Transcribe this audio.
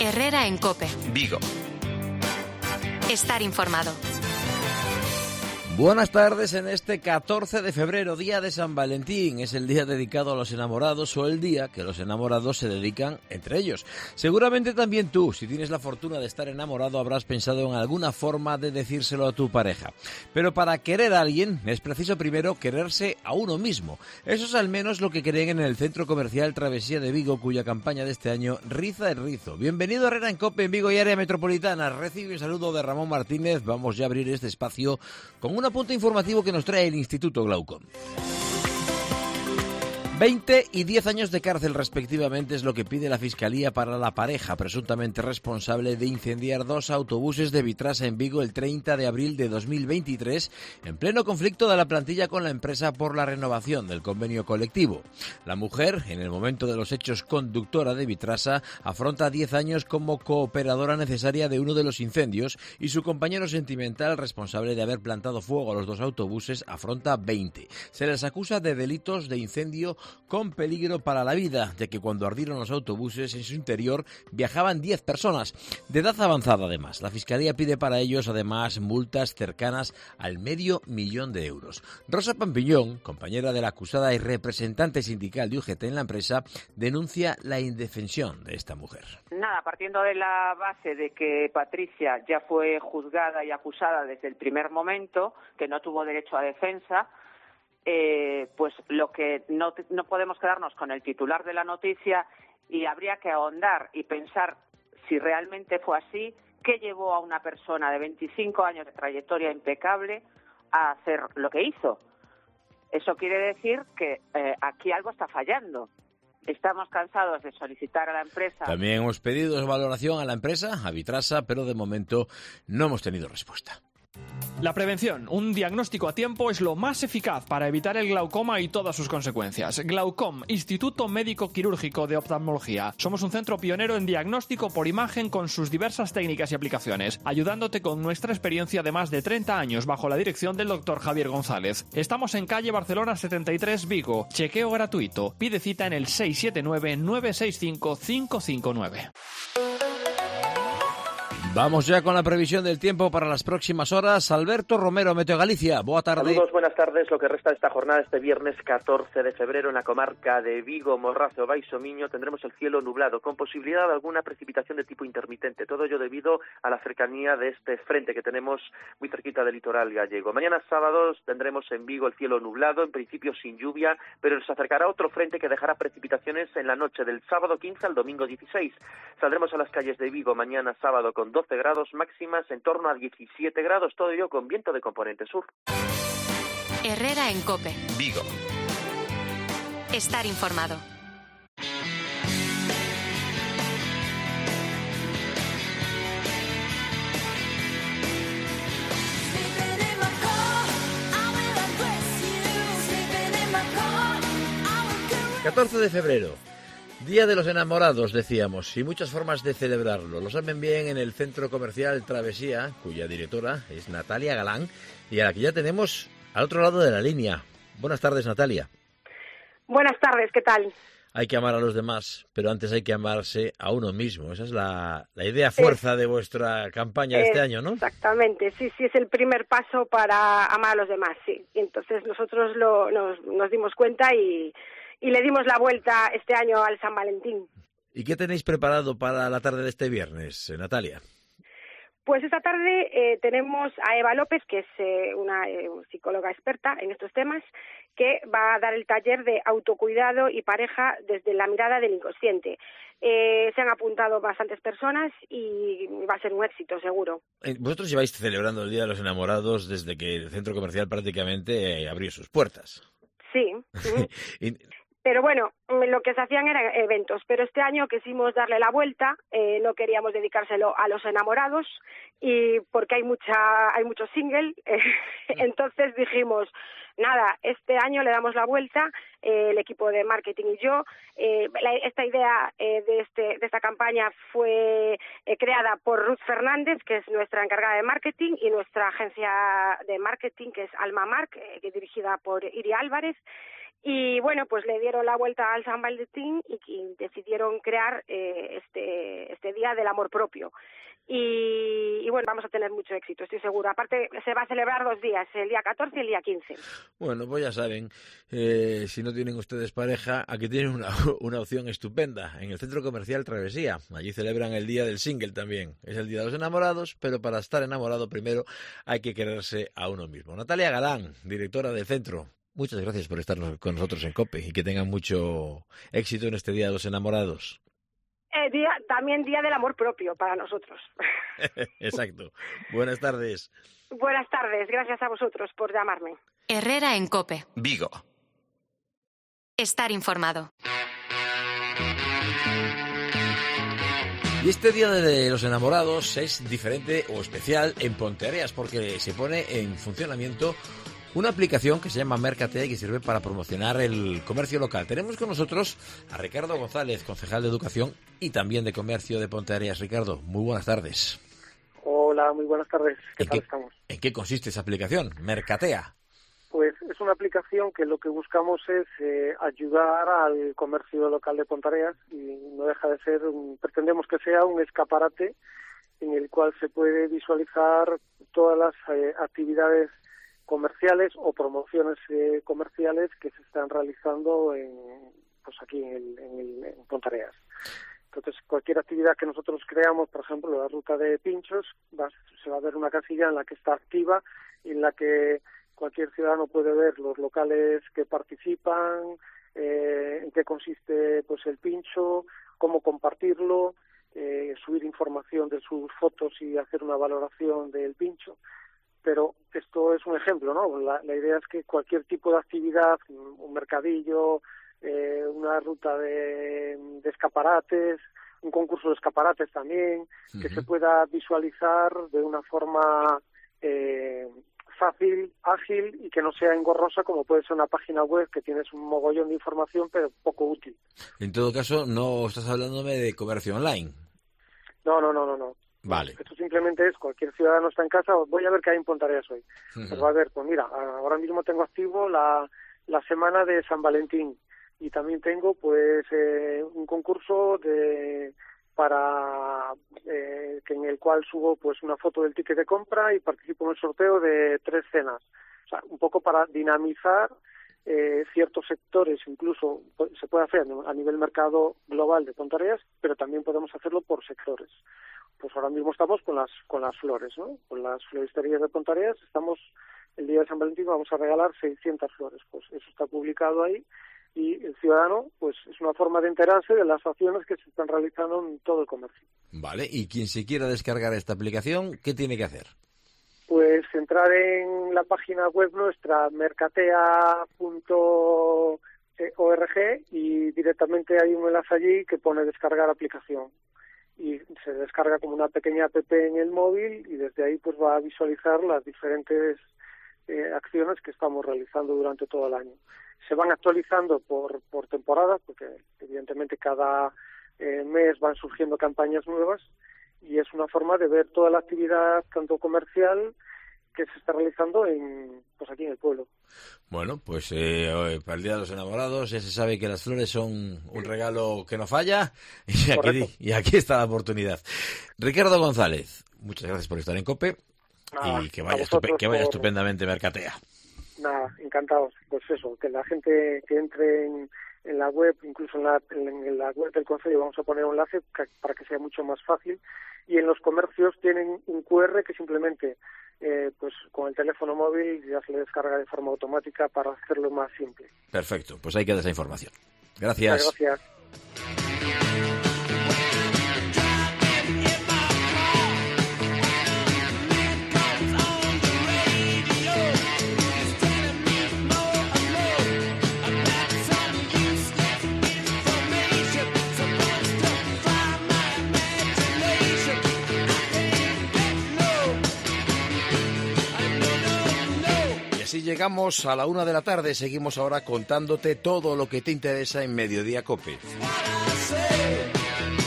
Herrera en COPE. Vigo. Estar informado. Buenas tardes en este 14 de febrero, día de San Valentín. Es el día dedicado a los enamorados o el día que los enamorados se dedican entre ellos. Seguramente también tú, si tienes la fortuna de estar enamorado, habrás pensado en alguna forma de decírselo a tu pareja. Pero para querer a alguien es preciso primero quererse a uno mismo. Eso es al menos lo que creen en el Centro Comercial Travesía de Vigo, cuya campaña de este año riza el rizo. Bienvenido a Herrera en COPE en Vigo y área metropolitana. Recibe un saludo de Ramón Martínez. Vamos ya a abrir este espacio con un apunte informativo que nos trae el Instituto Glaucom. 20 y 10 años de cárcel respectivamente es lo que pide la Fiscalía para la pareja presuntamente responsable de incendiar 2 autobuses de Vitrasa en Vigo el 30 de abril de 2023 en pleno conflicto de la plantilla con la empresa por la renovación del convenio colectivo. La mujer, en el momento de los hechos conductora de Vitrasa, afronta 10 años como cooperadora necesaria de uno de los incendios y su compañero sentimental responsable de haber plantado fuego a los 2 autobuses afronta 20. Se les acusa de delitos de incendio con peligro para la vida, ya que cuando ardieron los autobuses en su interior viajaban 10 personas, de edad avanzada además. La Fiscalía pide para ellos además multas cercanas al $500,000 de euros. Rosa Pampiñón, compañera de la acusada y representante sindical de UGT en la empresa, denuncia la indefensión de esta mujer. Nada, partiendo de la base de que Patricia ya fue juzgada y acusada desde el primer momento, que no tuvo derecho a defensa, pues lo que no podemos quedarnos con el titular de la noticia y habría que ahondar y pensar si realmente fue así, qué llevó a una persona de 25 años de trayectoria impecable a hacer lo que hizo. Eso quiere decir que aquí algo está fallando. Estamos cansados de solicitar a la empresa. También hemos pedido valoración a la empresa, a Vitrasa, pero de momento no hemos tenido respuesta. La prevención, un diagnóstico a tiempo, es lo más eficaz para evitar el glaucoma y todas sus consecuencias. Glaucom, Instituto Médico Quirúrgico de Oftalmología. Somos un centro pionero en diagnóstico por imagen con sus diversas técnicas y aplicaciones, ayudándote con nuestra experiencia de más de 30 años bajo la dirección del Dr. Javier González. Estamos en calle Barcelona 73, Vigo. Chequeo gratuito. Pide cita en el 679-965-559. Vamos ya con la previsión del tiempo para las próximas horas. Alberto Romero, Meteo Galicia, boa tarde. Saludos, buenas tardes. Lo que resta de esta jornada, este viernes 14 de febrero, en la comarca de Vigo, Morrazo, Baixo Miño, tendremos el cielo nublado, con posibilidad de alguna precipitación de tipo intermitente. Todo ello debido a la cercanía de este frente que tenemos muy cerquita del litoral gallego. Mañana sábado tendremos en Vigo el cielo nublado, en principio sin lluvia, pero se acercará otro frente que dejará precipitaciones en la noche del sábado 15 al domingo 16. Saldremos a las calles de Vigo mañana sábado con 12 grados, máximas en torno a 17 grados, todo ello con viento de componente sur. Herrera en COPE. Vigo. Estar informado. ...14 de febrero... Día de los enamorados, decíamos, y muchas formas de celebrarlo. Lo saben bien en el Centro Comercial Travesía, cuya directora es Natalia Galán, y a la que ya tenemos al otro lado de la línea. Buenas tardes, Natalia. Buenas tardes, ¿qué tal? Hay que amar a los demás, pero antes hay que amarse a uno mismo. Esa es la idea fuerza de vuestra campaña de este año, ¿no? Exactamente, sí, es el primer paso para amar a los demás, sí. Y entonces nosotros nos dimos cuenta y le dimos la vuelta este año al San Valentín. ¿Y qué tenéis preparado para la tarde de este viernes, Natalia? Pues esta tarde tenemos a Eva López, que es una psicóloga experta en estos temas, que va a dar el taller de autocuidado y pareja desde la mirada del inconsciente. Se han apuntado bastantes personas y va a ser un éxito, seguro. Vosotros lleváis celebrando el Día de los Enamorados desde que el centro comercial prácticamente abrió sus puertas. Sí. Pero bueno, lo que se hacían eran eventos, pero este año quisimos darle la vuelta, no queríamos dedicárselo a los enamorados y porque hay mucho single, entonces dijimos, nada, este año le damos la vuelta, el equipo de marketing y yo. Esta idea de esta campaña fue creada por Ruth Fernández, que es nuestra encargada de marketing, y nuestra agencia de marketing, que es Alma Mark, dirigida por Iri Álvarez. Y bueno, pues le dieron la vuelta al San Valentín y decidieron crear este Día del Amor Propio. Y bueno, vamos a tener mucho éxito, estoy segura. Aparte, se va a celebrar 2 días, el día 14 y el día 15. Bueno, pues ya saben, si no tienen ustedes pareja, aquí tienen una opción estupenda, en el Centro Comercial Travesía. Allí celebran el Día del Single también. Es el Día de los Enamorados, pero para estar enamorado primero hay que quererse a uno mismo. Natalia Galán, directora del centro, muchas gracias por estar con nosotros en COPE y que tengan mucho éxito en este Día de los Enamorados. También Día del Amor Propio para nosotros. Exacto. Buenas tardes. Buenas tardes, gracias a vosotros por llamarme. Herrera en COPE. Vigo. Estar informado. Y este Día de los Enamorados es diferente o especial en Ponteareas porque se pone en funcionamiento una aplicación que se llama Mercatea y que sirve para promocionar el comercio local. Tenemos con nosotros a Ricardo González, concejal de Educación y también de Comercio de Ponteareas. Ricardo, muy buenas tardes. Hola, muy buenas tardes. ¿Qué tal estamos? ¿En qué consiste esa aplicación, Mercatea? Pues es una aplicación que lo que buscamos es ayudar al comercio local de Ponteareas y no deja de ser, pretendemos que sea un escaparate en el cual se puede visualizar todas las actividades comerciales o promociones comerciales que se están realizando aquí en Ponteareas. Entonces, cualquier actividad que nosotros creamos, por ejemplo, la ruta de pinchos, se va a ver una casilla en la que está activa y en la que cualquier ciudadano puede ver los locales que participan, en qué consiste pues el pincho, cómo compartirlo, subir información de sus fotos y hacer una valoración del pincho. Pero esto es un ejemplo, ¿no? La idea es que cualquier tipo de actividad, un mercadillo, una ruta de escaparates, un concurso de escaparates también, que se pueda visualizar de una forma fácil, ágil y que no sea engorrosa como puede ser una página web que tienes un mogollón de información pero poco útil. En todo caso, no estás hablándome de comercio online. No. Vale. Esto simplemente es cualquier ciudadano está en casa, voy a ver qué hay en Ponteareas hoy. Pues va a ver, pues mira, ahora mismo tengo activo la semana de San Valentín y también tengo pues un concurso para que en el cual subo pues una foto del ticket de compra y participo en el sorteo de 3 cenas. O sea, un poco para dinamizar ciertos sectores, incluso se puede hacer a nivel mercado global de Ponteareas, pero también podemos hacerlo por sectores. Pues ahora mismo estamos con las flores, ¿no? Con las floristerías de Ponteareas estamos, el día de San Valentín vamos a regalar 600 flores, pues eso está publicado ahí y el ciudadano, pues es una forma de enterarse de las acciones que se están realizando en todo el comercio. Vale, y quien se quiera descargar esta aplicación, ¿qué tiene que hacer? Pues entrar en la página web nuestra, mercatea.org, y directamente hay un enlace allí que pone descargar aplicación. Y se descarga como una pequeña app en el móvil y desde ahí pues va a visualizar las diferentes acciones que estamos realizando durante todo el año. Se van actualizando por temporada, porque evidentemente cada mes van surgiendo campañas nuevas y es una forma de ver toda la actividad tanto comercial que se está realizando aquí en el pueblo. Bueno, pues para el Día de los Enamorados ya se sabe que las flores son un regalo que no falla y aquí está la oportunidad. Ricardo González, muchas gracias por estar en COPE y que vaya estupendamente Mercatea. Nada, encantados. Pues eso, que la gente que entre en la web, incluso en la web del Concello vamos a poner un enlace para que sea mucho más fácil. Y en los comercios tienen un QR que simplemente pues con el teléfono móvil ya se le descarga de forma automática para hacerlo más simple. Perfecto, pues ahí queda esa información. Gracias. Muchas gracias. Así llegamos a la 1 de la tarde. Seguimos ahora contándote todo lo que te interesa en Mediodía COPE.